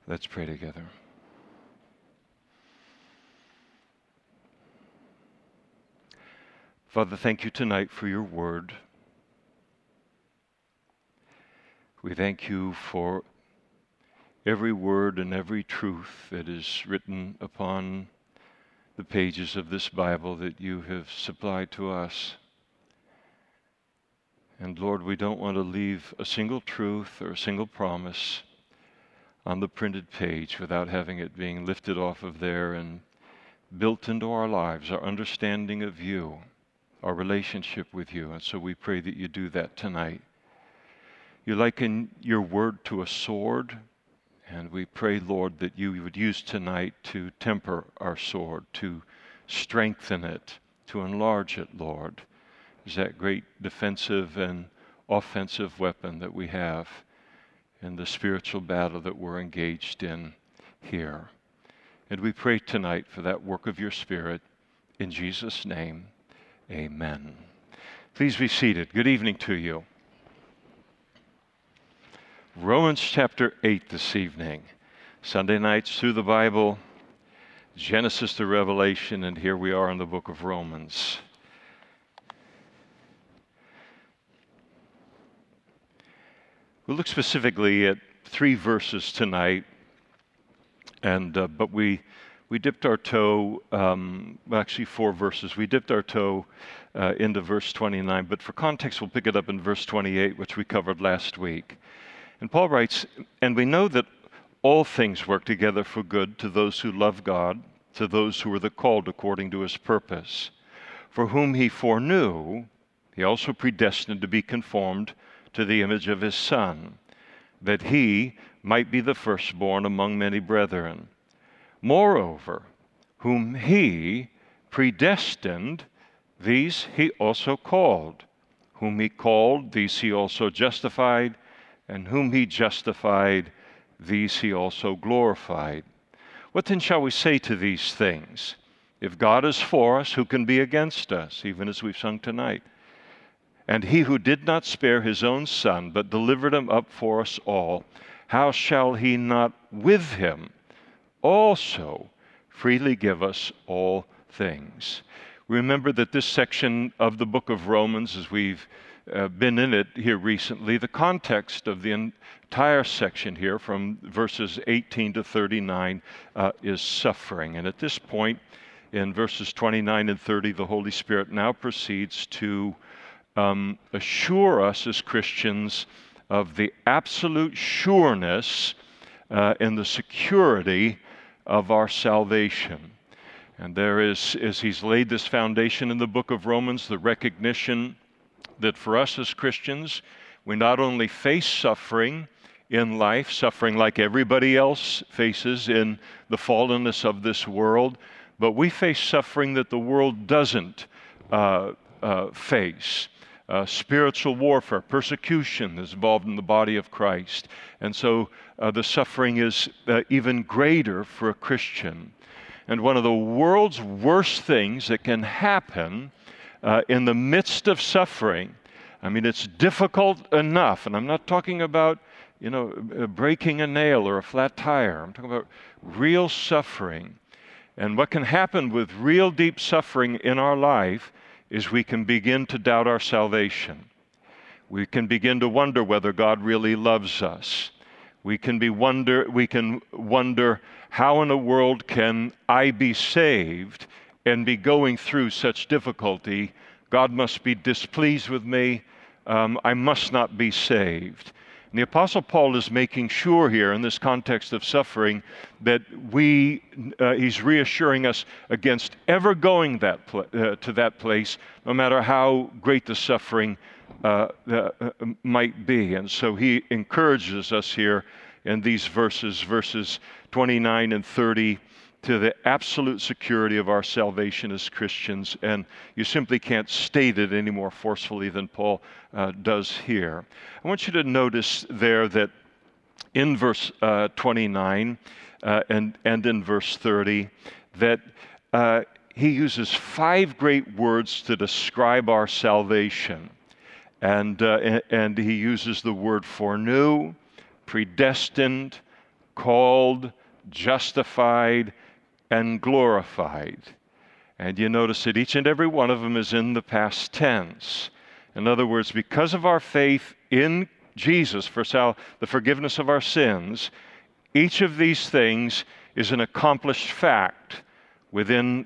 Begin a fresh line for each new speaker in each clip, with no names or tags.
Let's pray together. Father, thank you tonight for your word. We thank you for every word and every truth that is written upon the pages of this Bible that you have supplied to us. And Lord, we don't want to leave a single truth or a single promise on the printed page without having it being lifted off of there and built into our lives, our understanding of you, our relationship with you. And so we pray that you do that tonight. You liken your word to a sword, and we pray, Lord, that you would use tonight to temper our sword, to strengthen it, to enlarge it, Lord, as that great defensive and offensive weapon that we have in the spiritual battle that we're engaged in here. And we pray tonight for that work of your Spirit. In Jesus' name, amen. Please be seated. Good evening to you. Romans chapter 8 this evening. Sunday nights through the Bible, Genesis to Revelation, and here we are in the book of Romans. We'll look specifically at 3 verses tonight, and but we dipped our toe, actually 4 verses. We dipped our toe into verse 29, but for context, we'll pick it up in verse 28, which we covered last week. And Paul writes, "And we know that all things work together for good to those who love God, to those who are the called according to his purpose. For whom he foreknew, he also predestined to be conformed to the image of his Son, that he might be the firstborn among many brethren. Moreover, whom he predestined, these he also called. Whom he called, these he also justified. And whom he justified, these he also glorified. What then shall we say to these things? If God is for us, who can be against us?" Even as we've sung tonight. "And he who did not spare his own Son, but delivered him up for us all, how shall he not with him also freely give us all things?" Remember that this section of the book of Romans, as we've been in it here recently, the context of the entire section here from verses 18 to 39 is suffering. And at this point, in verses 29 and 30, the Holy Spirit now proceeds to assure us as Christians of the absolute sureness and the security of our salvation. And there is, as he's laid this foundation in the book of Romans, the recognition that for us as Christians, we not only face suffering in life, suffering like everybody else faces in the fallenness of this world, but we face suffering that the world doesn't face. Spiritual warfare, persecution is involved in the body of Christ. And so the suffering is even greater for a Christian. And one of the world's worst things that can happen in the midst of suffering, I mean, it's difficult enough, and I'm not talking about, breaking a nail or a flat tire. I'm talking about real suffering. And what can happen with real deep suffering in our life is we can begin to doubt our salvation. We can begin to wonder whether God really loves us. We can wonder how in the world can I be saved and be going through such difficulty? God must be displeased with me. I must not be saved. And the Apostle Paul is making sure here in this context of suffering that he's reassuring us against ever going to that place, no matter how great the suffering might be. And so he encourages us here in these verses 29 and 30, to the absolute security of our salvation as Christians. And you simply can't state it any more forcefully than Paul does here. I want you to notice there that in verse 29 and in verse 30, that he uses 5 great words to describe our salvation. And he uses the word foreknew, predestined, called, justified, and glorified. And you notice that each and every one of them is in the past tense. In other words, because of our faith in Jesus for the forgiveness of our sins, each of these things is an accomplished fact within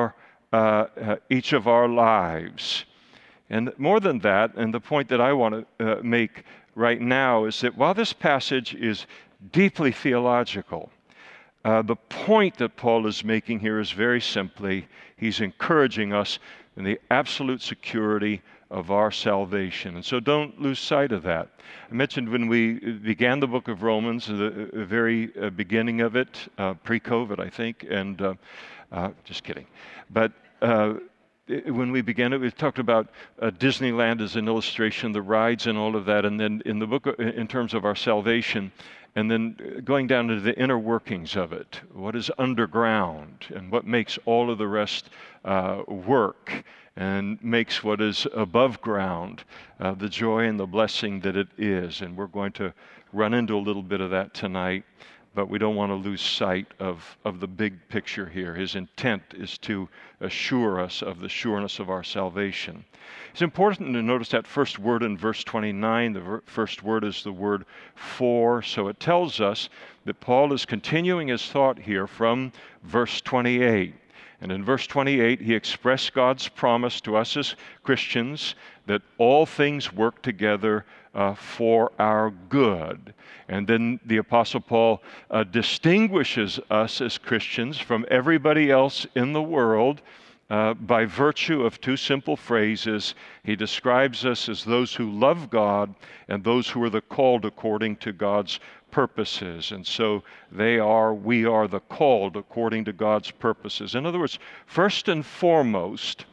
each of our lives. And more than that, and the point that I want to make right now is that while this passage is deeply theological, the point that Paul is making here is very simply, he's encouraging us in the absolute security of our salvation. And so don't lose sight of that. I mentioned when we began the book of Romans, the very beginning of it, pre-COVID, I think, and just kidding. But when we began it, we talked about Disneyland as an illustration, the rides and all of that, and then in the book, in terms of our salvation, and then going down to the inner workings of it, what is underground and what makes all of the rest work and makes what is above ground the joy and the blessing that it is. And we're going to run into a little bit of that tonight, but we don't want to lose sight of the big picture here. His intent is to assure us of the sureness of our salvation. It's important to notice that first word in verse 29. The first word is the word for, so it tells us that Paul is continuing his thought here from verse 28. And in verse 28, he expressed God's promise to us as Christians that all things work together for our good. And then the Apostle Paul distinguishes us as Christians from everybody else in the world by virtue of two simple phrases. He describes us as those who love God and those who are the called according to God's purposes. And so we are the called according to God's purposes. In other words, first and foremost,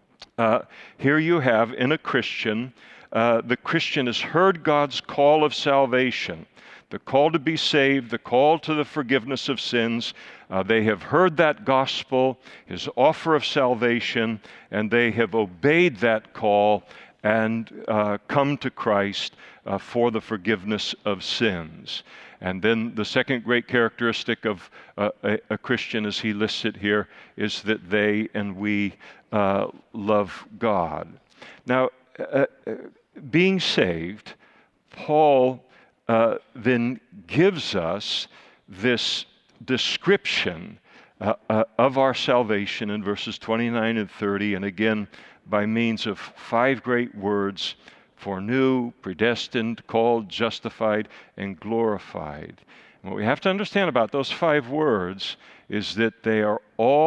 here you have in a Christian, the Christian has heard God's call of salvation, the call to be saved, the call to the forgiveness of sins. They have heard that gospel, his offer of salvation, and they have obeyed that call and come to Christ for the forgiveness of sins. And then the second great characteristic of a Christian, as he lists it here, is that they and we love God. Now, being saved, Paul then gives us this description of our salvation in verses 29 and 30, and again, by means of 5 great words: foreknew, predestined, called, justified, and glorified. And what we have to understand about those 5 words is that they are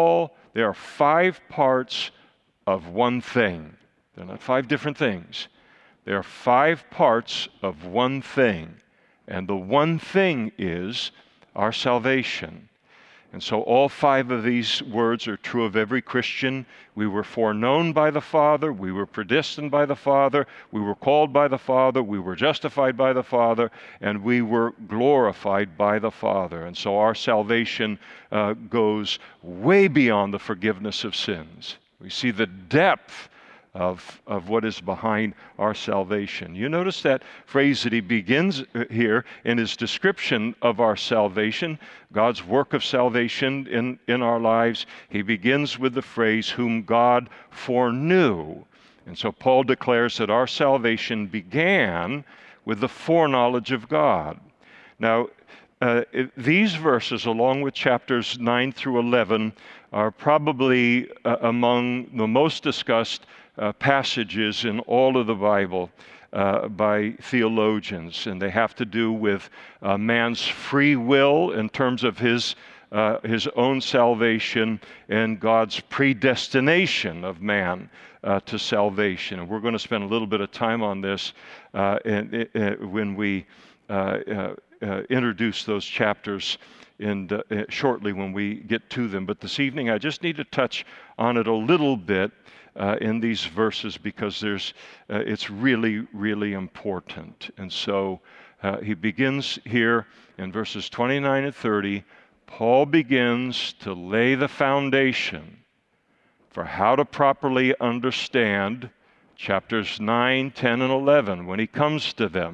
5 parts of one thing. They're not 5 different things. They are 5 parts of one thing. And the one thing is our salvation. And so all 5 of these words are true of every Christian. We were foreknown by the Father. We were predestined by the Father. We were called by the Father. We were justified by the Father. And we were glorified by the Father. And so our salvation goes way beyond the forgiveness of sins. We see the depth of what is behind our salvation. You notice that phrase that he begins here in his description of our salvation, God's work of salvation in our lives. He begins with the phrase, whom God foreknew. And so Paul declares that our salvation began with the foreknowledge of God. Now, these verses, along with chapters 9 through 11, are probably among the most discussed passages in all of the Bible by theologians, and they have to do with man's free will in terms of his own salvation and God's predestination of man to salvation. And we're going to spend a little bit of time on this when we introduce those chapters shortly when we get to them. But this evening I just need to touch on it a little bit in these verses because it's really, really important. And so he begins here in verses 29 and 30. Paul begins to lay the foundation for how to properly understand chapters 9, 10, and 11 when he comes to them.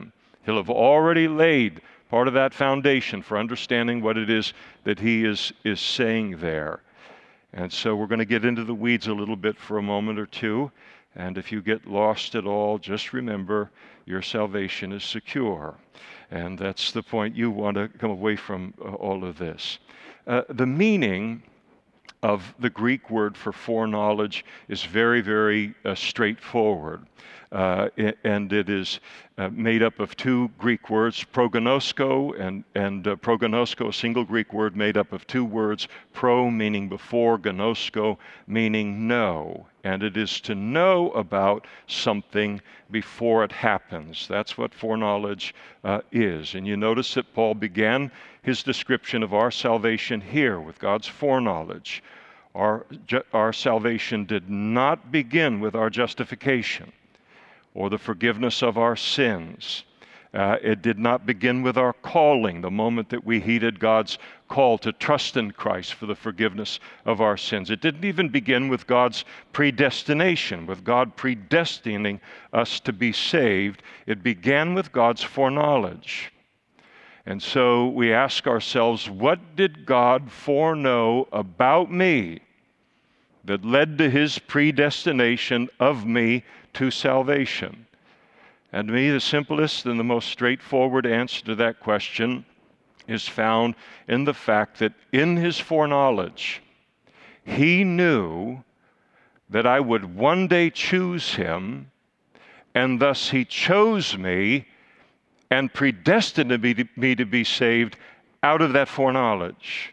He'll have already laid part of that foundation for understanding what it is that he is saying there. And so we're going to get into the weeds a little bit for a moment or two. And if you get lost at all, just remember your salvation is secure. And that's the point you want to come away from all of this. The meaning of the Greek word for foreknowledge is very, very straightforward. And it is made up of two Greek words, prognosko, and prognosko, a single Greek word made up of two words, pro meaning before, gnosko meaning know. And it is to know about something before it happens. That's what foreknowledge is. And you notice that Paul began his description of our salvation here with God's foreknowledge. Our salvation did not begin with our justification or the forgiveness of our sins. It did not begin with our calling, the moment that we heeded God's call to trust in Christ for the forgiveness of our sins. It didn't even begin with God's predestination, with God predestining us to be saved. It began with God's foreknowledge. And so we ask ourselves, what did God foreknow about me that led to his predestination of me to salvation? And to me, the simplest and the most straightforward answer to that question is found in the fact that in his foreknowledge, he knew that I would one day choose him, and thus he chose me and predestined me to be saved out of that foreknowledge.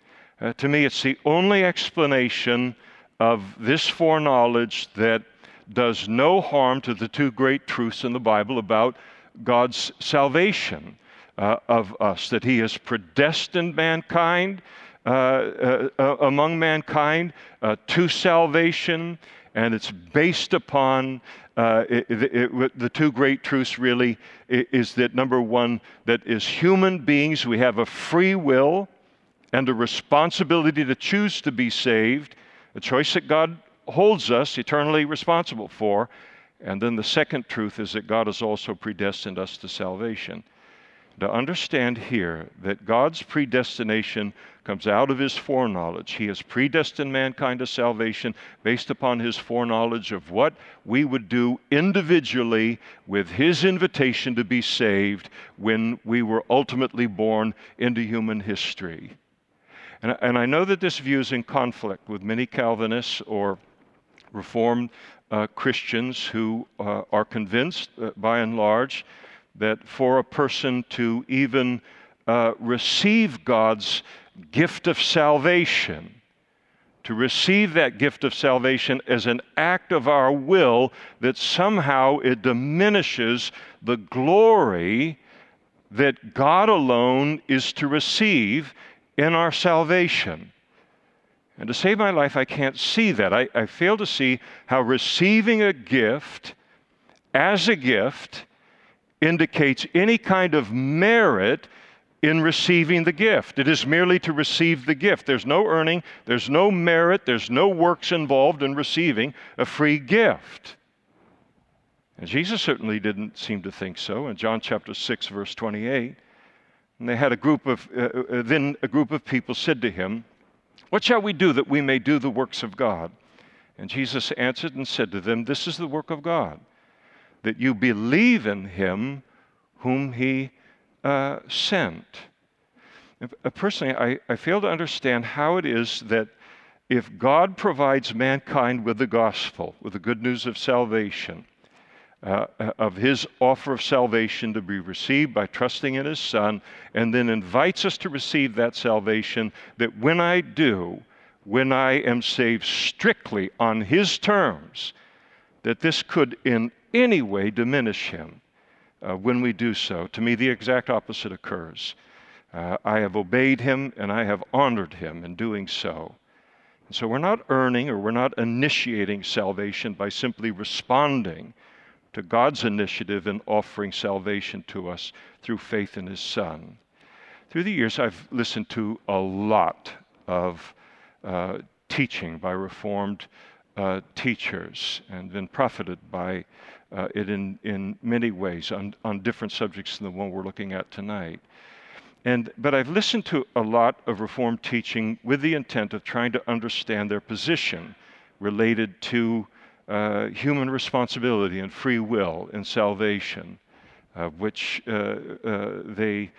To me, it's the only explanation of this foreknowledge that does no harm to the two great truths in the Bible about God's salvation of us, that he has predestined mankind among mankind to salvation, and it's based upon the two great truths really is that, number one, that as human beings we have a free will and a responsibility to choose to be saved, a choice that God holds us eternally responsible for. And then the second truth is that God has also predestined us to salvation. To understand here that God's predestination comes out of his foreknowledge. He has predestined mankind to salvation based upon his foreknowledge of what we would do individually with his invitation to be saved when we were ultimately born into human history. And I know that this view is in conflict with many Calvinists or Reformed Christians who are convinced, by and large, that for a person to even receive God's gift of salvation, to receive that gift of salvation as an act of our will, that somehow it diminishes the glory that God alone is to receive in our salvation. And to save my life, I can't see that. I fail to see how receiving a gift as a gift indicates any kind of merit in receiving the gift. It is merely to receive the gift. There's no earning, there's no merit, there's no works involved in receiving a free gift. And Jesus certainly didn't seem to think so. In John chapter 6, verse 28, and they had then a group of people said to him, "What shall we do that we may do the works of God?" And Jesus answered and said to them, "This is the work of God, that you believe in him whom he sent." Personally, I fail to understand how it is that if God provides mankind with the gospel, with the good news of salvation, of his offer of salvation to be received by trusting in his Son, and then invites us to receive that salvation, that when I do, when I am saved strictly on his terms, that this could in any way diminish him when we do so. To me, the exact opposite occurs. I have obeyed him and I have honored him in doing so. And so we're not earning or we're not initiating salvation by simply responding to God's initiative in offering salvation to us through faith in his Son. Through the years, I've listened to a lot of teaching by Reformed teachers and been profited by it in many ways on different subjects than the one we're looking at tonight. But I've listened to a lot of Reformed teaching with the intent of trying to understand their position related to human responsibility and free will and salvation, which they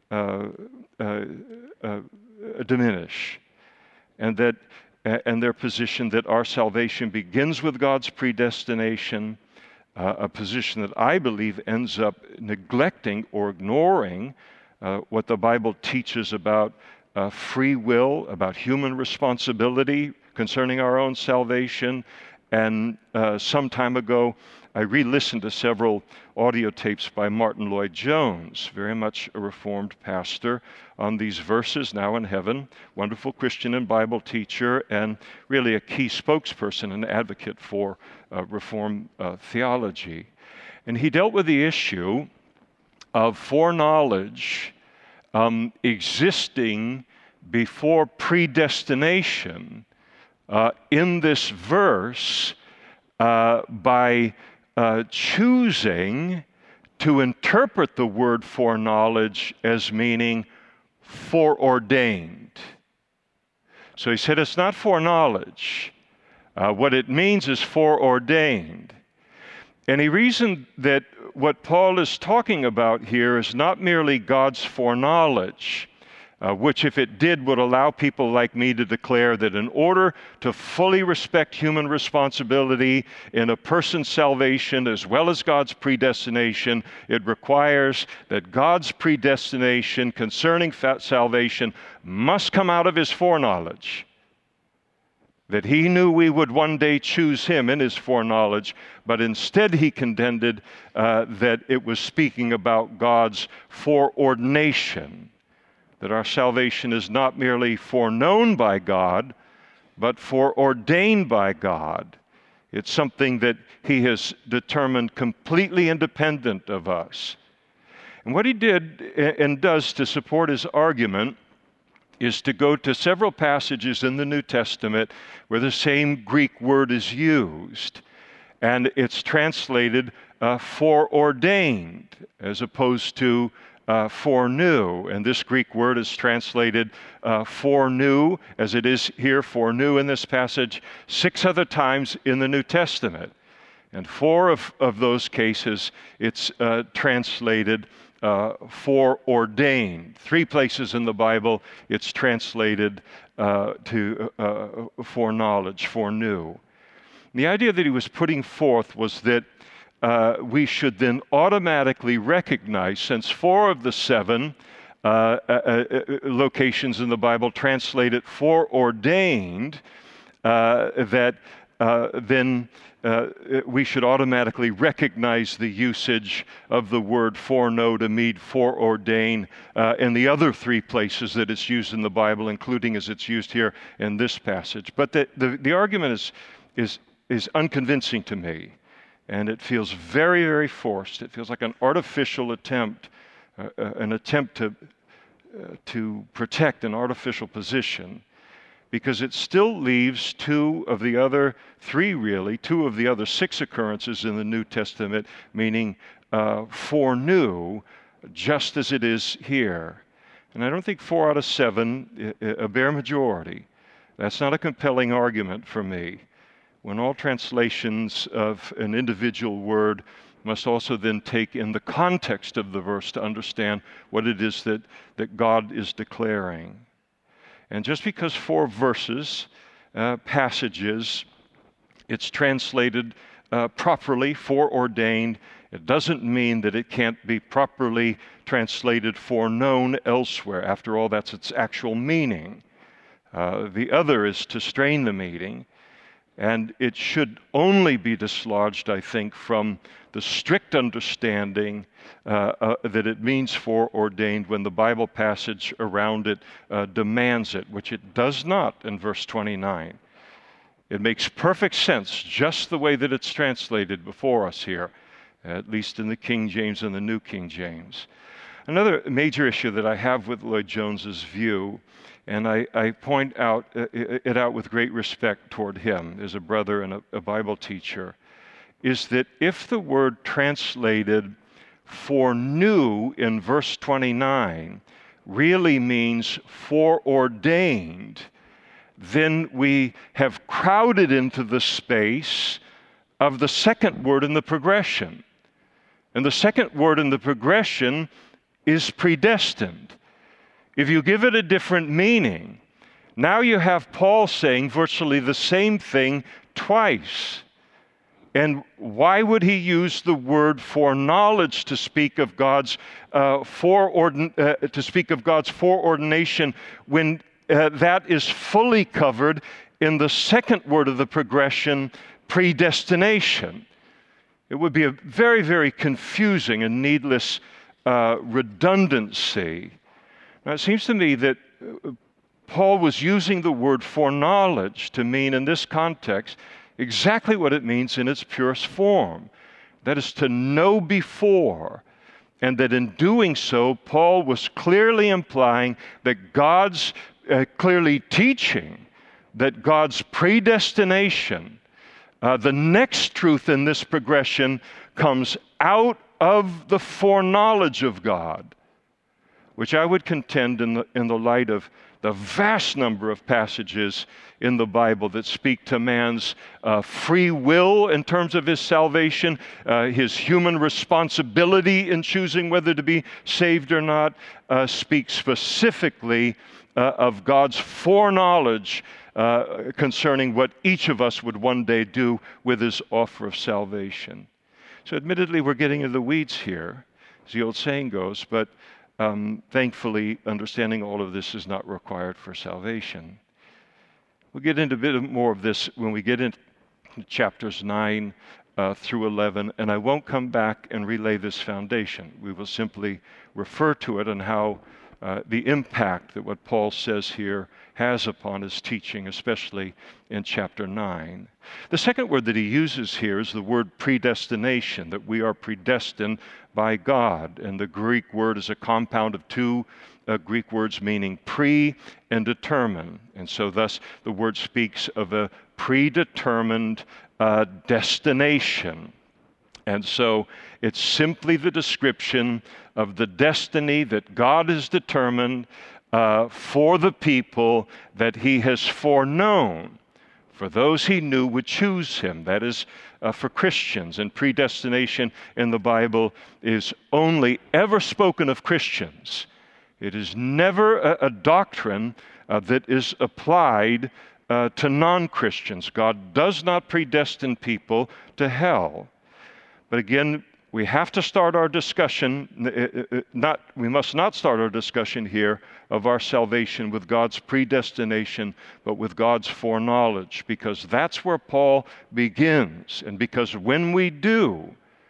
diminish, and their position that our salvation begins with God's predestination, a position that I believe ends up neglecting or ignoring what the Bible teaches about free will, about human responsibility concerning our own salvation. And some time ago, I re-listened to several audio tapes by Martin Lloyd-Jones, very much a Reformed pastor, on these verses, now in heaven, wonderful Christian and Bible teacher, and really a key spokesperson and advocate for Reformed theology. And he dealt with the issue of foreknowledge existing before predestination in this verse by choosing to interpret the word foreknowledge as meaning foreordained. So he said it's not foreknowledge. What it means is foreordained. And he reasoned that what Paul is talking about here is not merely God's foreknowledge, which if it did would allow people like me to declare that in order to fully respect human responsibility in a person's salvation as well as God's predestination, it requires that God's predestination concerning salvation must come out of his foreknowledge. That he knew we would one day choose him in his foreknowledge, but instead he contended that it was speaking about God's foreordination, that our salvation is not merely foreknown by God, but foreordained by God. It's something that he has determined completely independent of us. And what he did and does to support his argument is to go to several passages in the New Testament where the same Greek word is used, and it's translated foreordained as opposed to foreknew. And this Greek word is translated foreknew, as it is here, foreknew in this passage, 6 other times in the New Testament. And 4 of those cases, it's translated foreordained. 3 places in the Bible, it's translated to foreknowledge, foreknew. The idea that he was putting forth was that we should then automatically recognize, since 4 of the 7 locations in the Bible translate it foreordained, that then we should automatically recognize the usage of the word foreknow to mean foreordain in the other 3 places that it's used in the Bible, including as it's used here in this passage. But the argument is unconvincing to me, and it feels very, very forced. It feels like an artificial attempt, to protect an artificial position, because it still leaves 2 of the other 6 occurrences in the New Testament, meaning foreknew, just as it is here. And I don't think 4 out of 7, a bare majority. That's not a compelling argument for me. When all translations of an individual word must also then take in the context of the verse to understand what it is that God is declaring. And just because 4 verses, passages, it's translated properly, foreordained, it doesn't mean that it can't be properly translated foreknown elsewhere. After all, that's its actual meaning. The other is to strain the meaning, and it should only be dislodged, I think, from the strict understanding that it means foreordained when the Bible passage around it demands it, which it does not in verse 29. It makes perfect sense just the way that it's translated before us here, at least in the King James and the New King James. Another major issue that I have with Lloyd Jones's view, and I point it out with great respect toward him as a brother and a Bible teacher, is that if the word translated foreknew in verse 29 really means foreordained, then we have crowded into the space of the second word in the progression. And the second word in the progression is predestined. If you give it a different meaning, now you have Paul saying virtually the same thing twice. And why would he use the word foreknowledge to speak of God's foreordination when that is fully covered in the second word of the progression, predestination? It would be a very, very confusing and needless redundancy. Now, it seems to me that Paul was using the word foreknowledge to mean, in this context, exactly what it means in its purest form. That is, to know before. And that in doing so, Paul was clearly implying that God's, clearly teaching that God's predestination, the next truth in this progression, comes out of the foreknowledge of God, which I would contend in the light of the vast number of passages in the Bible that speak to man's free will in terms of his salvation, his human responsibility in choosing whether to be saved or not, speak specifically of God's foreknowledge concerning what each of us would one day do with his offer of salvation. So admittedly, we're getting into the weeds here, as the old saying goes, but thankfully, understanding all of this is not required for salvation. We'll get into a bit more of this when we get into chapters 9 through 11, and I won't come back and relay this foundation. We will simply refer to it and how the impact that what Paul says here has upon his teaching, especially in chapter 9. The second word that he uses here is the word predestination, that we are predestined by God. And the Greek word is a compound of two Greek words meaning pre and determine. And so thus the word speaks of a predetermined destination. And so it's simply the description of the destiny that God has determined for the people that he has foreknown, for those he knew would choose him. That is for Christians. And predestination in the Bible is only ever spoken of Christians. It is never a doctrine that is applied to non-Christians. God does not predestine people to hell. But again, we have to start our discussion, we must not start our discussion here of our salvation with God's predestination, but with God's foreknowledge, because that's where Paul begins. And because when we do,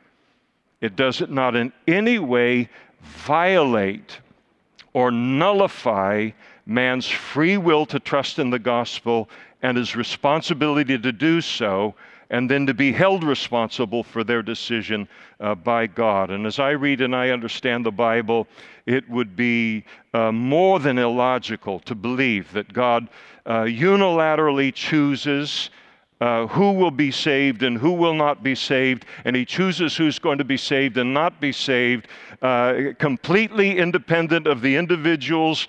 it does not in any way violate or nullify man's free will to trust in the gospel and his responsibility to do so, and then to be held responsible for their decision by God. And as I read and I understand the Bible, it would be more than illogical to believe that God unilaterally chooses who will be saved and who will not be saved, and he chooses who's going to be saved and not be saved, completely independent of the individuals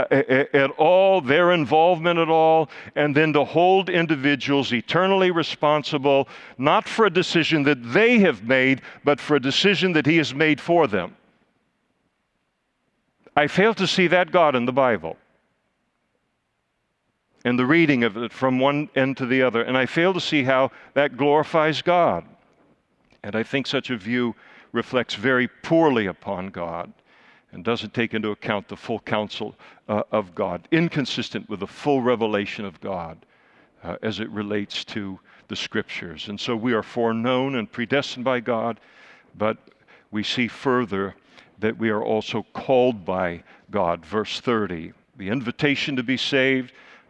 at all, their involvement at all, and then to hold individuals eternally responsible, not for a decision that they have made, but for a decision that he has made for them. I fail to see that God in the Bible, and the reading of it from one end to the other. And I fail to see how that glorifies God. And I think such a view reflects very poorly upon God and doesn't take into account the full counsel of God, inconsistent with the full revelation of God as it relates to the Scriptures. And so we are foreknown and predestined by God, but we see further that we are also called by God. Verse 30, the invitation to be saved,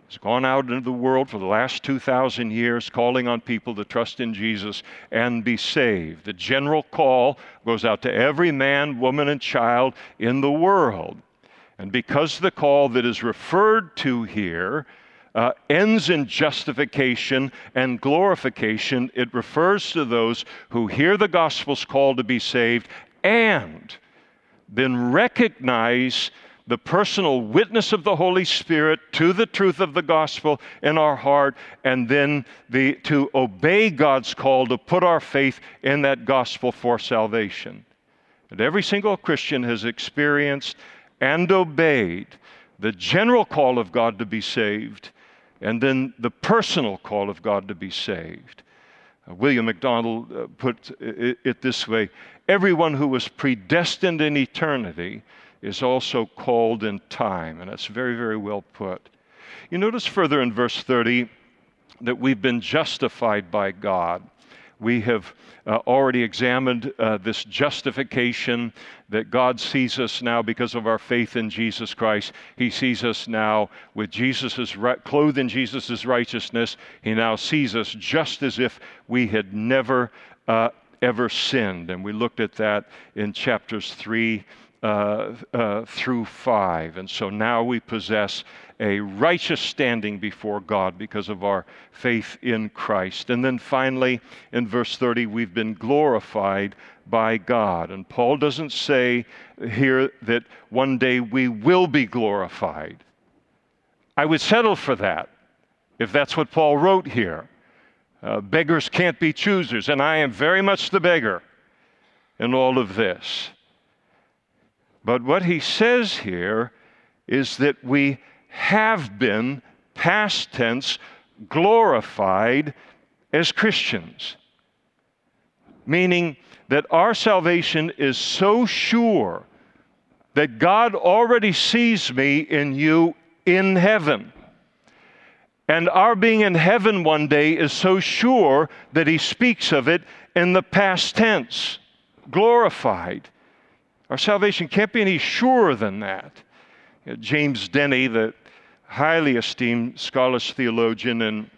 has gone out into the world for the last 2,000 years, calling on people to trust in Jesus and be saved. The general call goes out to every man, woman, and child in the world. And because the call that is referred to here ends in justification and glorification, it refers to those who hear the gospel's call to be saved and then recognize the personal witness of the Holy Spirit to the truth of the gospel in our heart, and then to obey God's call to put our faith in that gospel for salvation. And every single Christian has experienced and obeyed the general call of God to be saved, and then the personal call of God to be saved. William MacDonald put it this way: everyone who was predestined in eternity is also called in time. And that's very, very well put. You notice further in verse 30 that we've been justified by God. We have already examined this justification, that God sees us now because of our faith in Jesus Christ. He sees us now with clothed in Jesus' righteousness. He now sees us just as if we had never ever sinned. And we looked at that in chapters 3 through 5. And so now we possess a righteous standing before God because of our faith in Christ. And then finally, in verse 30, we've been glorified by God. And Paul doesn't say here that one day we will be glorified. I would settle for that if that's what Paul wrote here. Beggars can't be choosers, and I am very much the beggar in all of this. But what he says here is that we have been, past tense, glorified as Christians. Meaning that our salvation is so sure that God already sees me and you in heaven. And our being in heaven one day is so sure that he speaks of it in the past tense, glorified. Our salvation can't be any surer than that. James Denney, the highly esteemed Scottish theologian and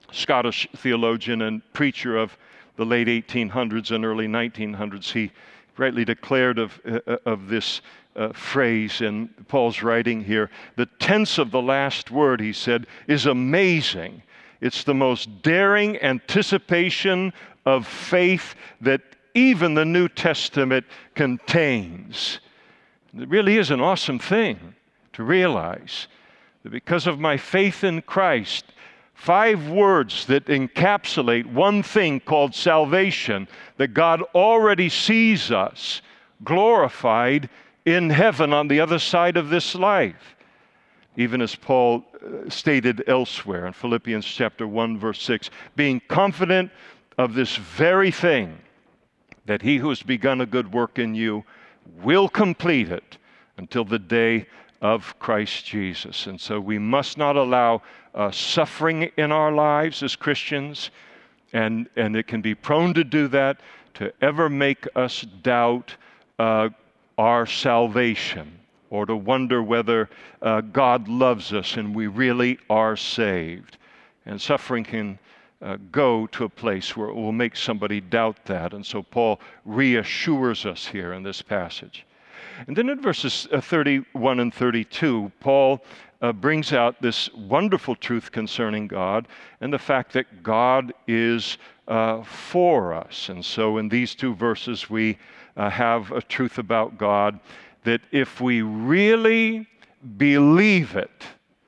preacher of the late 1800s and early 1900s, he rightly declared of this phrase in Paul's writing here. The tense of the last word, he said, is amazing. It's the most daring anticipation of faith that even the New Testament contains. It really is an awesome thing to realize that because of my faith in Christ, 5 words that encapsulate one thing called salvation, that God already sees us glorified in heaven on the other side of this life. Even as Paul stated elsewhere in Philippians chapter 1, verse 6, being confident of this very thing, that he who has begun a good work in you will complete it until the day of Christ Jesus. And so we must not allow suffering in our lives as Christians, and it can be prone to do that, to ever make us doubt our salvation, or to wonder whether God loves us and we really are saved. And suffering can go to a place where it will make somebody doubt that. And so Paul reassures us here in this passage. And then in verses 31 and 32, Paul brings out this wonderful truth concerning God and the fact that God is for us. And so in these 2 verses, we have a truth about God that if we really believe it,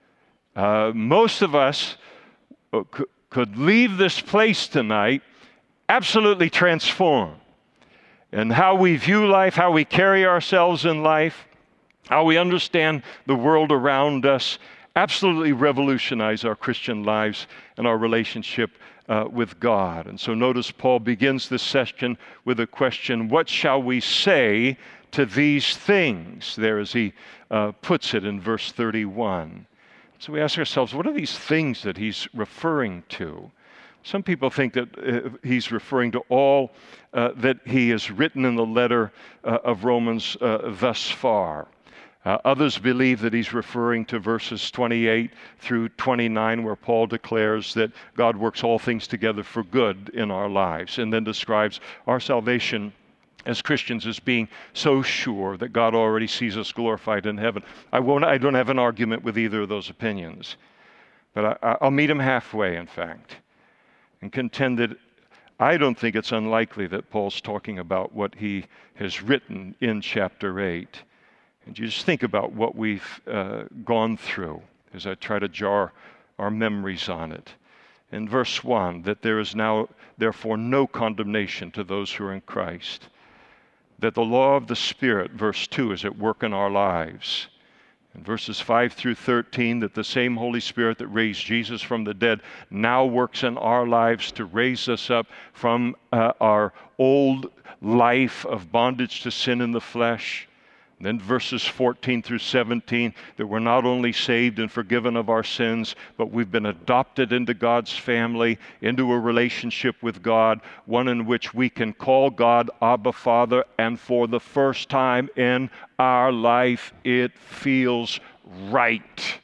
most of us could leave this place tonight absolutely transformed. And how we view life, how we carry ourselves in life, how we understand the world around us, absolutely revolutionize our Christian lives and our relationship with God. And so notice Paul begins this section with a question: what shall we say to these things? There, as he puts it in verse 31. So we ask ourselves, what are these things that he's referring to? Some people think that he's referring to all that he has written in the letter of Romans thus far. Others believe that he's referring to verses 28 through 29, where Paul declares that God works all things together for good in our lives, and then describes our salvation as Christians as being so sure that God already sees us glorified in heaven. I don't have an argument with either of those opinions, but I'll meet him halfway, in fact, and contend that I don't think it's unlikely that Paul's talking about what he has written in chapter 8. And you just think about what we've gone through as I try to jar our memories on it. In verse 1, that there is now therefore no condemnation to those who are in Christ. That the law of the Spirit, verse 2, is at work in our lives. In verses 5 through 13, that the same Holy Spirit that raised Jesus from the dead now works in our lives to raise us up from our old life of bondage to sin in the flesh. Then verses 14 through 17, that we're not only saved and forgiven of our sins, but we've been adopted into God's family, into a relationship with God, one in which we can call God Abba Father, and for the first time in our life, it feels right.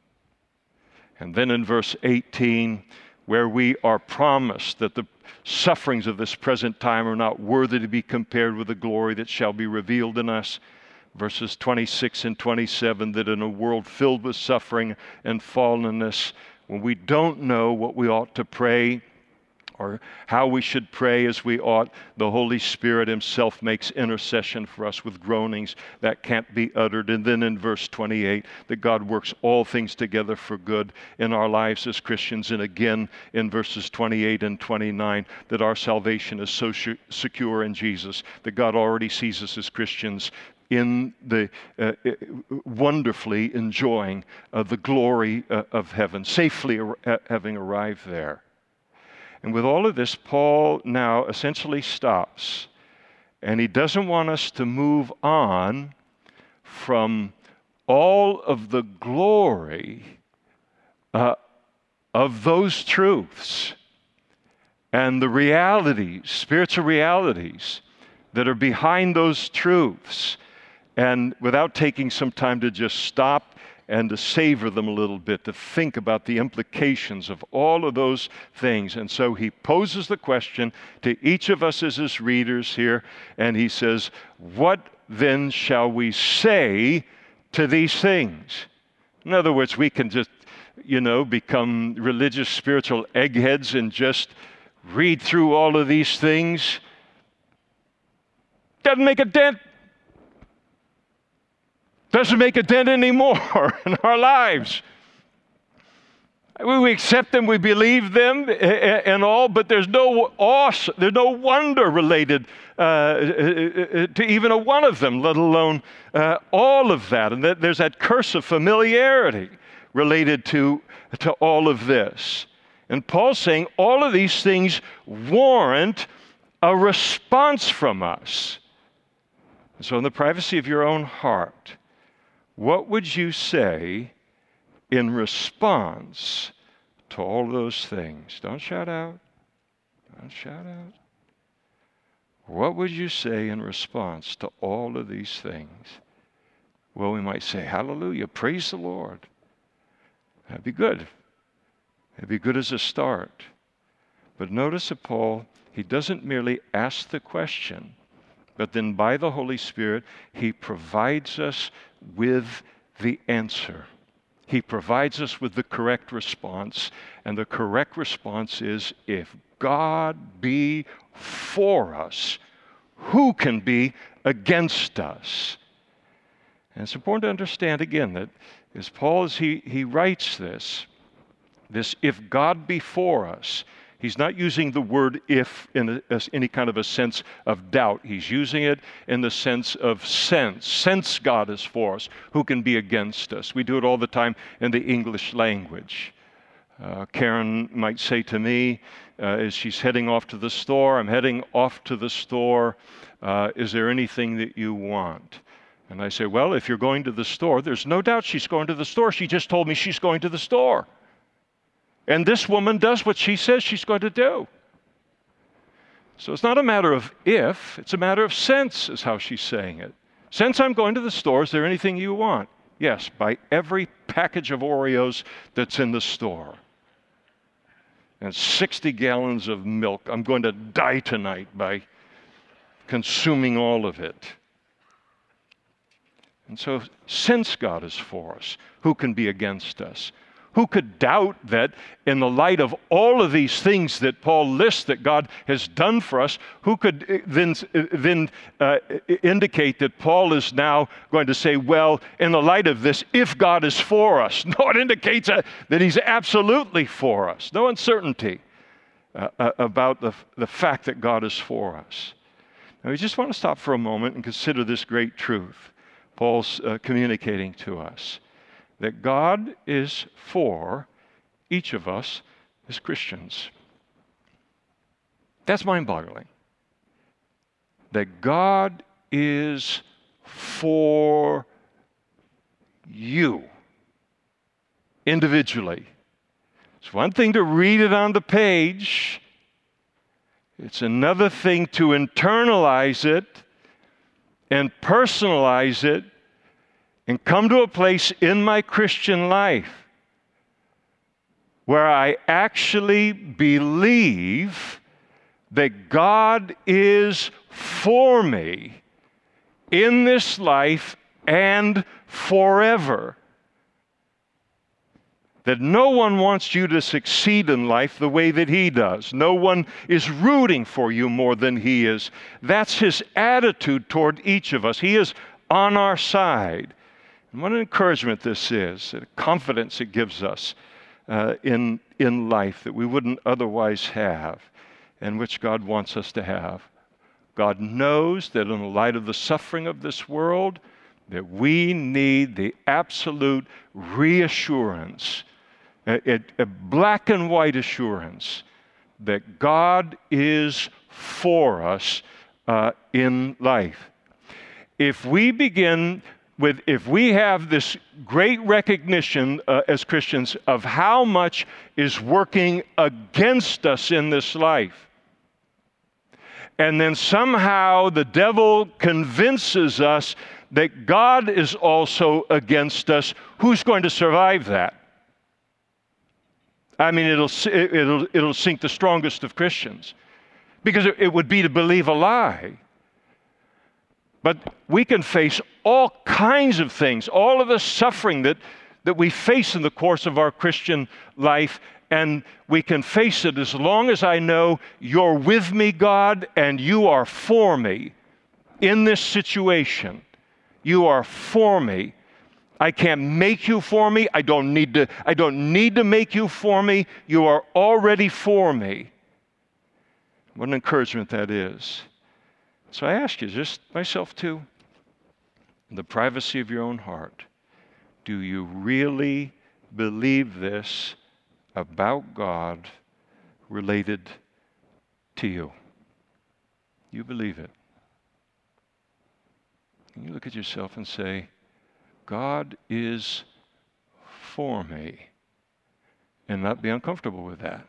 And then in verse 18, where we are promised that the sufferings of this present time are not worthy to be compared with the glory that shall be revealed in us. Verses 26 and 27, that in a world filled with suffering and fallenness, when we don't know what we ought to pray or how we should pray as we ought, the Holy Spirit himself makes intercession for us with groanings that can't be uttered. And then in verse 28, that God works all things together for good in our lives as Christians. And again in verses 28 and 29, that our salvation is so secure in Jesus, that God already sees us as Christians in the wonderfully enjoying the glory of heaven, safely having arrived there. And with all of this, Paul now essentially stops, and he doesn't want us to move on from all of the glory of those truths and the realities, spiritual realities that are behind those truths, and without taking some time to just stop and to savor them a little bit, to think about the implications of all of those things. And so he poses the question to each of us as his readers here, and he says, what then shall we say to these things? In other words, we can just, become religious, spiritual eggheads and just read through all of these things. Doesn't make a dent. Doesn't make a dent anymore in our lives. We accept them, we believe them, and all, but there's no wonder related to even a one of them, let alone all of that. And there's that curse of familiarity related to all of this. And Paul's saying all of these things warrant a response from us. So in the privacy of your own heart, what would you say in response to all those things? Don't shout out. Don't shout out. What would you say in response to all of these things? Well, we might say, hallelujah, praise the Lord. That'd be good. It'd be good as a start. But notice that Paul, he doesn't merely ask the question, but then by the Holy Spirit, he provides us with the answer. He provides us with the correct response. And the correct response is, if God be for us, who can be against us? And it's important to understand again that as Paul, as he writes this, if God be for us, he's not using the word if in any kind of a sense of doubt. He's using it in the sense of sense. Since God is for us, who can be against us? We do it all the time in the English language. Karen might say to me, as she's heading off to the store, I'm heading off to the store. Is there anything that you want? And I say, well, if you're going to the store, there's no doubt she's going to the store. She just told me she's going to the store. And this woman does what she says she's going to do. So it's not a matter of if, it's a matter of sense, is how she's saying it. Since I'm going to the store, is there anything you want? Yes, buy every package of Oreos that's in the store. And 60 gallons of milk. I'm going to die tonight by consuming all of it. And so, since God is for us, who can be against us? Who could doubt that in the light of all of these things that Paul lists that God has done for us, who could then indicate that Paul is now going to say, well, in the light of this, if God is for us? No, it indicates that he's absolutely for us. No uncertainty about the fact that God is for us. Now, we just want to stop for a moment and consider this great truth Paul's communicating to us, that God is for each of us as Christians. That's mind-boggling. That God is for you individually. It's one thing to read it on the page. It's another thing to internalize it and personalize it and come to a place in my Christian life where I actually believe that God is for me in this life and forever. That no one wants you to succeed in life the way that he does. No one is rooting for you more than he is. That's his attitude toward each of us. He is on our side. And what an encouragement this is, a confidence it gives us in life that we wouldn't otherwise have, and which God wants us to have. God knows that in the light of the suffering of this world, that we need the absolute reassurance, a black and white assurance that God is for us in life. If we have this great recognition as Christians of how much is working against us in this life, and then somehow the devil convinces us that God is also against us, who's going to survive that? I mean, it'll sink the strongest of Christians, because it would be to believe a lie. But we can face all kinds of things, all of the suffering that we face in the course of our Christian life, and we can face it as long as I know you're with me, God, and you are for me in this situation. You are for me. I can't make you for me. I don't need to make you for me. You are already for me. What an encouragement that is. So I ask you, just myself too, in the privacy of your own heart, do you really believe this about God related to you? You believe it. And you look at yourself and say, God is for me, and not be uncomfortable with that.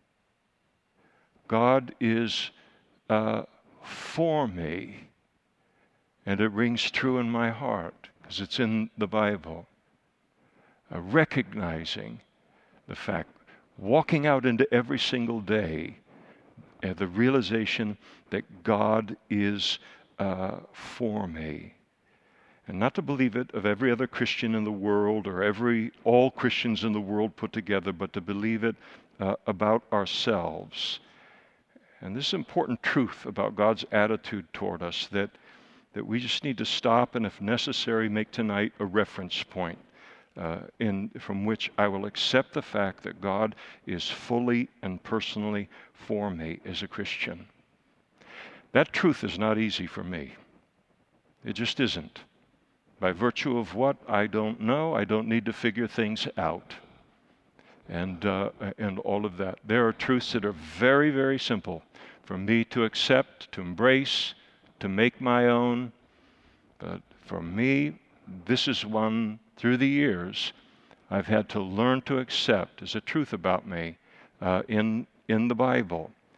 God is for me, and it rings true in my heart because it's in the Bible. Recognizing the fact, walking out into every single day, the realization that God is for me. And not to believe it of every other Christian in the world or all Christians in the world put together, but to believe it about ourselves. And this is important truth about God's attitude toward us, that we just need to stop and, if necessary, make tonight a reference point from which I will accept the fact that God is fully and personally for me as a Christian. That truth is not easy for me. It just isn't. By virtue of what? I don't know. I don't need to figure things out. And all of that. There are truths that are very, very simple for me to accept, to embrace, to make my own. But for me, this is one, through the years, I've had to learn to accept as a truth about me in the Bible.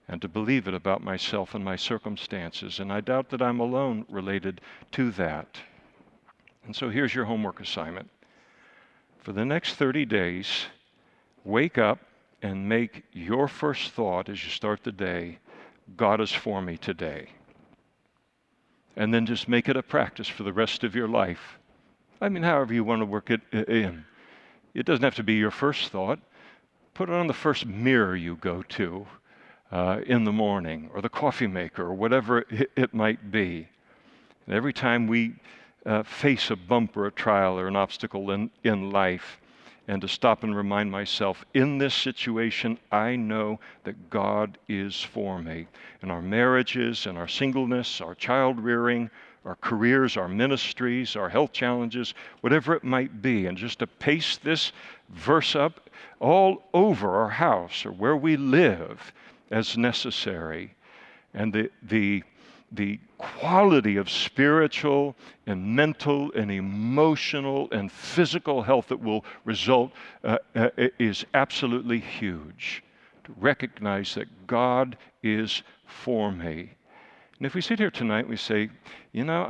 and to believe it about myself and my circumstances. And I doubt that I'm alone related to that. And so here's your homework assignment. For the next 30 days, wake up and make your first thought as you start the day, God is for me today. And then just make it a practice for the rest of your life. I mean, however you want to work it in. It doesn't have to be your first thought. Put it on the first mirror you go to in the morning, or the coffee maker, or whatever it might be. And every time we face a bump or a trial or an obstacle in life, and to stop and remind myself, in this situation, I know that God is for me. In our marriages, in our singleness, our child rearing, our careers, our ministries, our health challenges, whatever it might be, and just to paste this verse up all over our house or where we live as necessary. And the quality of spiritual and mental and emotional and physical health that will result is absolutely huge. To recognize that God is for me. And if we sit here tonight and we say, you know,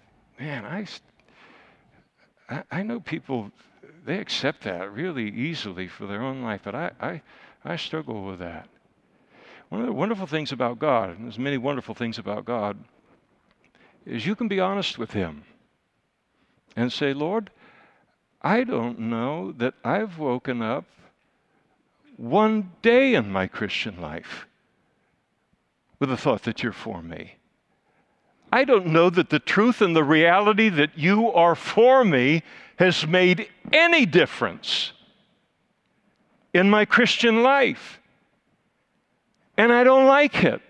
I know people, they accept that really easily for their own life, but I struggle with that. One of the wonderful things about God, and there's many wonderful things about God, is you can be honest with Him and say, Lord, I don't know that I've woken up one day in my Christian life with the thought that you're for me. I don't know that the truth and the reality that you are for me has made any difference in my Christian life. And I don't like it.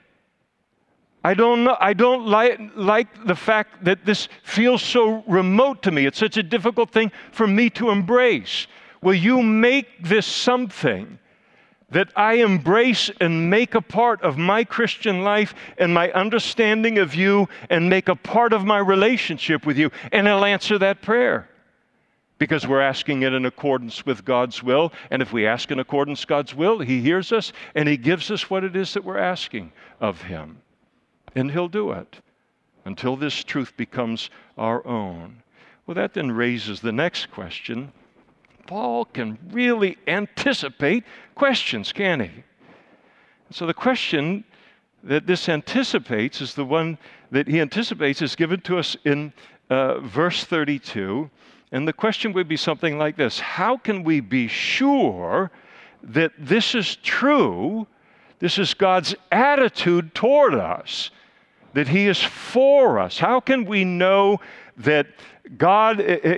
I don't like the fact that this feels so remote to me. It's such a difficult thing for me to embrace. Will you make this something that I embrace and make a part of my Christian life and my understanding of you and make a part of my relationship with you? And He'll answer that prayer. Because we're asking it in accordance with God's will. And if we ask in accordance with God's will, He hears us and He gives us what it is that we're asking of Him. And He'll do it until this truth becomes our own. Well, that then raises the next question. Paul can really anticipate questions, can he? So the question that this anticipates is the one that he anticipates is given to us in verse 32. And the question would be something like this. How can we be sure that this is true? This is God's attitude toward us, that He is for us. How can we know that God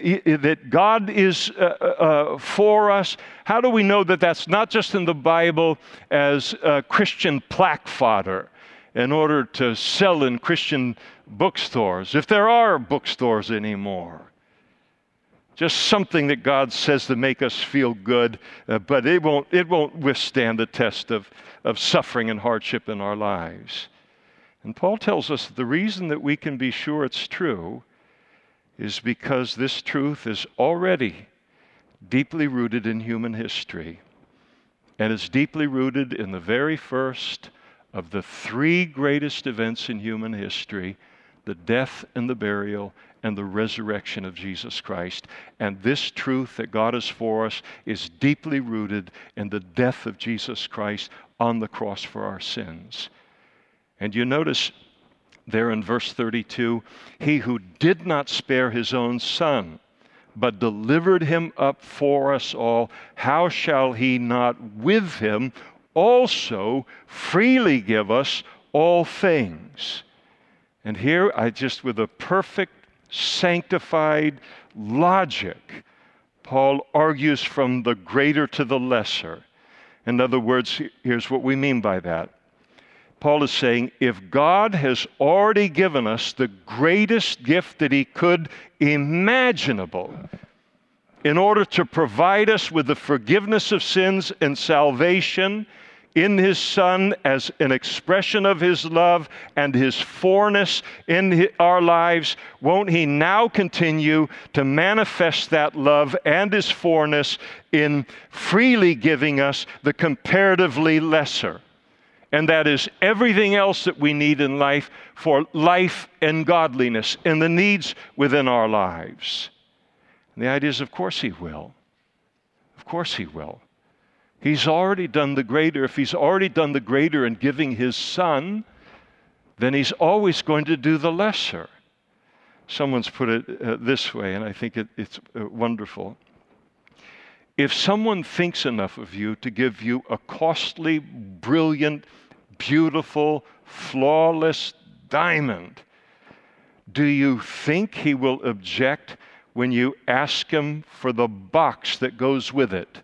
is for us? How do we know that that's not just in the Bible as Christian plaque fodder in order to sell in Christian bookstores, if there are bookstores anymore? Just something that God says to make us feel good, but it won't withstand the test of suffering and hardship in our lives. And Paul tells us that the reason that we can be sure it's true is because this truth is already deeply rooted in human history, and is deeply rooted in the very first of the three greatest events in human history, the death and the burial and the resurrection of Jesus Christ. And this truth that God is for us is deeply rooted in the death of Jesus Christ on the cross for our sins. And you notice there in verse 32, He who did not spare His own Son, but delivered Him up for us all, how shall He not with Him also freely give us all things? And here with a perfect sanctified logic, Paul argues from the greater to the lesser. In other words, here's what we mean by that. Paul is saying, if God has already given us the greatest gift that He could imaginable in order to provide us with the forgiveness of sins and salvation in His Son as an expression of His love and His forness in our lives, won't He now continue to manifest that love and His forness in freely giving us the comparatively lesser? and that is everything else that we need in life for life and godliness and the needs within our lives. And the idea is, of course He will. Of course He will. He's already done the greater. If He's already done the greater in giving His Son, then He's always going to do the lesser. Someone's put it this way, and I think it's wonderful. If someone thinks enough of you to give you a costly, brilliant, beautiful, flawless diamond, do you think he will object when you ask him for the box that goes with it?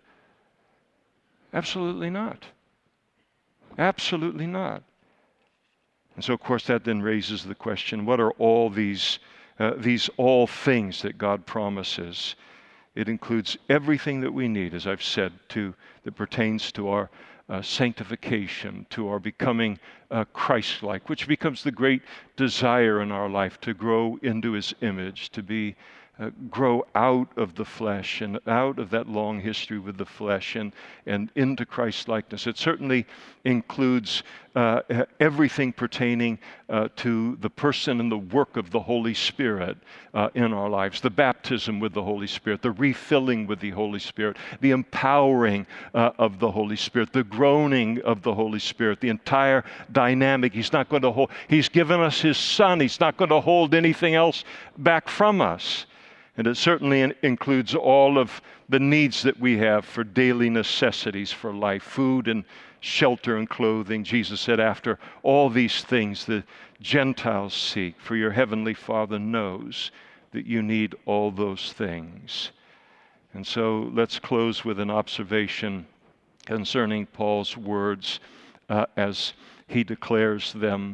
Absolutely not. Absolutely not. And so, of course, that then raises the question, what are all these all things that God promises? It includes everything that we need, as I've said, that pertains to our sanctification, to our becoming Christ-like, which becomes the great desire in our life to grow into His image, to grow out of the flesh and out of that long history with the flesh and into Christ-likeness. It certainly includes everything pertaining to the person and the work of the Holy Spirit in our lives, the baptism with the Holy Spirit, the refilling with the Holy Spirit, the empowering of the Holy Spirit, the groaning of the Holy Spirit, the entire dynamic. He's not going to hold. He's given us His Son. He's not going to hold anything else back from us. And it certainly includes all of the needs that we have for daily necessities for life, food and shelter and clothing. Jesus said, after all these things the Gentiles seek, for your heavenly Father knows that you need all those things. And so let's close with an observation concerning Paul's words as he declares them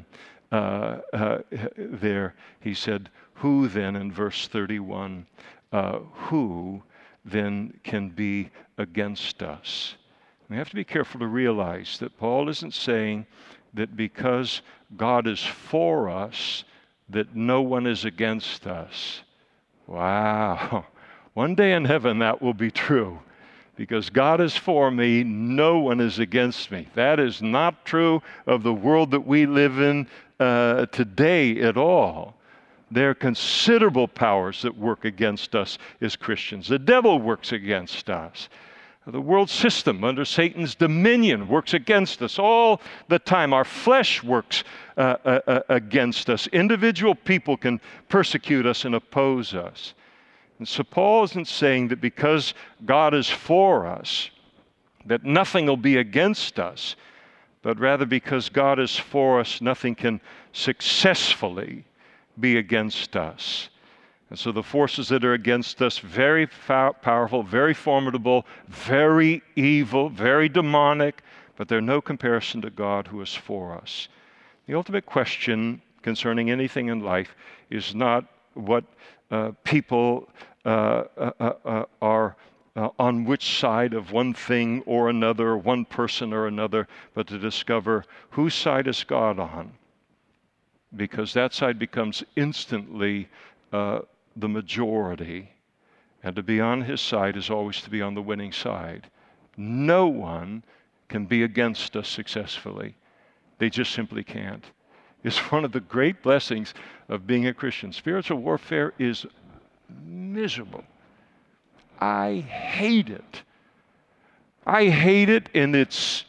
there. He said, who then, in verse 31, who then can be against us? We have to be careful to realize that Paul isn't saying that because God is for us, that no one is against us. Wow. One day in heaven that will be true. Because God is for me, no one is against me. That is not true of the world that we live in today at all. There are considerable powers that work against us as Christians. The devil works against us. The world system under Satan's dominion works against us all the time. Our flesh works against us. Individual people can persecute us and oppose us. And so Paul isn't saying that because God is for us, that nothing will be against us, but rather because God is for us, nothing can successfully be against us. And so the forces that are against us, very powerful, very formidable, very evil, very demonic, but they're no comparison to God who is for us. The ultimate question concerning anything in life is not what people are on which side of one thing or another, one person or another, but to discover whose side is God on. Because that side becomes instantly the majority. And to be on His side is always to be on the winning side. No one can be against us successfully. They just simply can't. It's one of the great blessings of being a Christian. Spiritual warfare is miserable. I hate it. I hate it in its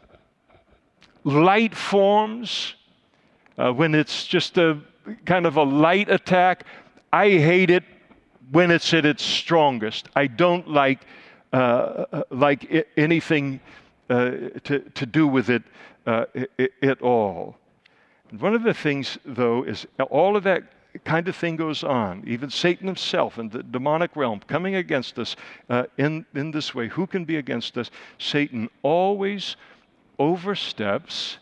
light forms, when it's just a kind of a light attack. I hate it when it's at its strongest. I don't like anything to do with it at all. And one of the things, though, is all of that kind of thing goes on. Even Satan himself in the demonic realm coming against us in this way. Who can be against us? Satan always oversteps.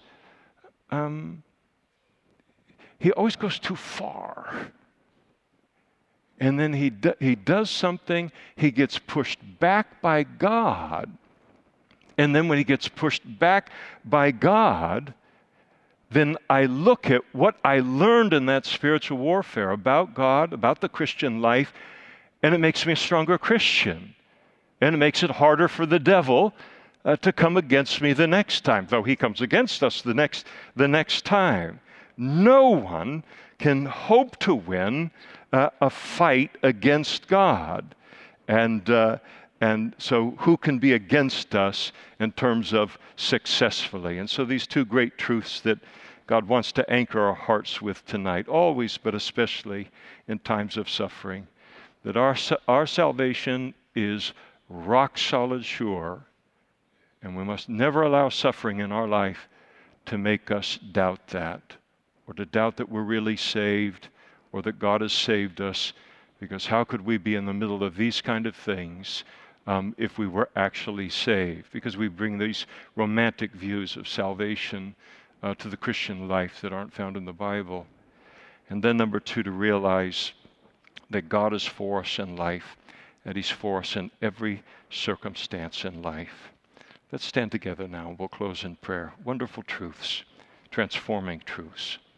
He always goes too far. And then he does something, he gets pushed back by God. And then when he gets pushed back by God, then I look at what I learned in that spiritual warfare about God, about the Christian life, and it makes me a stronger Christian. And it makes it harder for the devil to come against me the next time, though he comes against us the next time. No one can hope to win a fight against God. And so who can be against us in terms of successfully? And so these two great truths that God wants to anchor our hearts with tonight, always but especially in times of suffering, that our salvation is rock solid sure, and we must never allow suffering in our life to make us doubt that, or to doubt that we're really saved, or that God has saved us, because how could we be in the middle of these kind of things if we were actually saved? Because we bring these romantic views of salvation to the Christian life that aren't found in the Bible. And then number two, to realize that God is for us in life, and He's for us in every circumstance in life. Let's stand together now. We'll close in prayer. Wonderful truths, transforming truths.